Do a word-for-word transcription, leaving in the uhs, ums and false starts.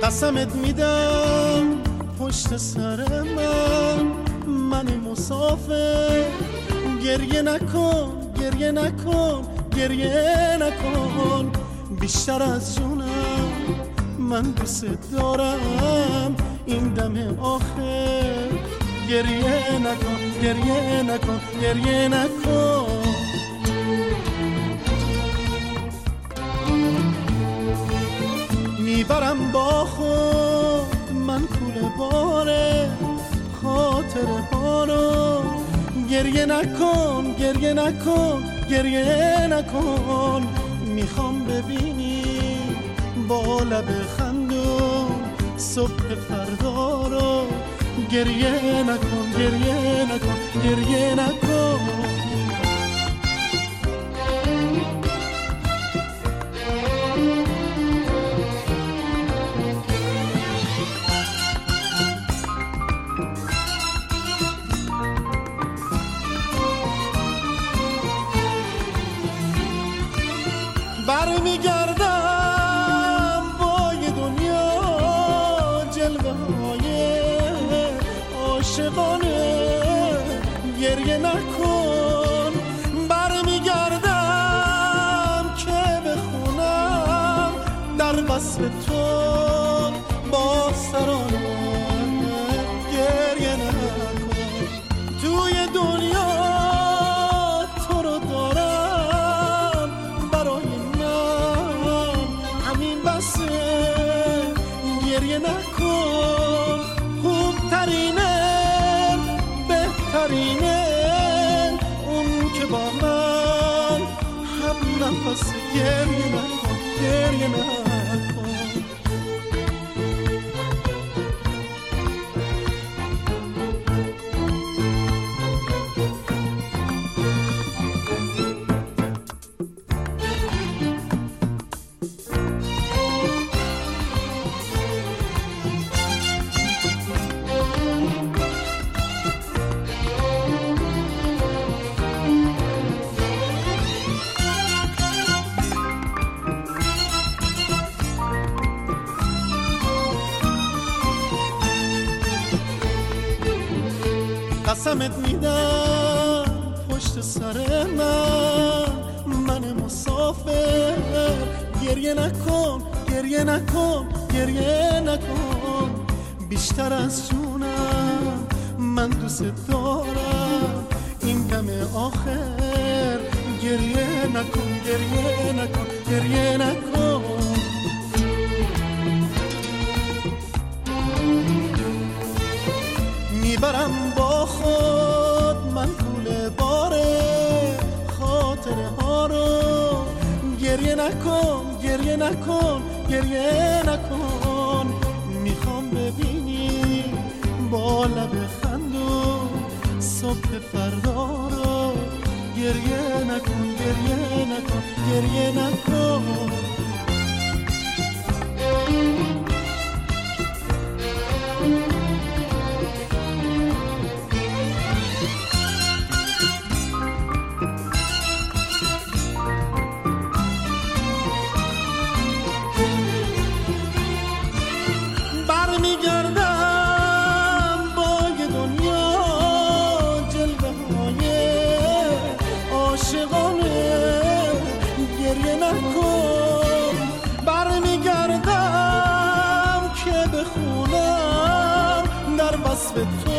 قسمت میدم پشت سر من من مسافر، گریه نکن گریه نکن گریه نکن، بیشتر از جونم من دوست دارم این دم آخر، گریه نکن گریه نکن گریه نکن. میبرم با خود من کوله باره خاطره ها رو، گریه نکن گریه نکن گریه نکن، میخوام ببینی با لب خندون صبح فردا رو، گریه نکن گریه نکن گریه نکن. برمیگردم با یه دنیا جلوه های عاشقانه، گریه نکن، برمیگردم که بخونم در وصف تو با سرانه، گریه نکن، توی دنیا تو رو دارم برای گریه نکن، خوبترینه بهترینه اون که با من هم نفس، گریه نکن گریه نکن. قسمت میدم پشت سر من من مسافر، گریه نکن گریه نکن گریه نکن، بیشتر از جونم من دوست دارم این دم آخر، گریه نکن گریه نکن گریه نکن. میبرم با خود من کوله باره خاطره ها رو، گریه نکن گریه نکن گریه نکن، میخوام ببینی با لب خندون صبح فردا رو، گریه نکن گریه نکن گریه نکن. برمیگردم با یه دنیا جلوه های عاشقانه، گریه نکن، برمیگردم که بخونم در وصف تو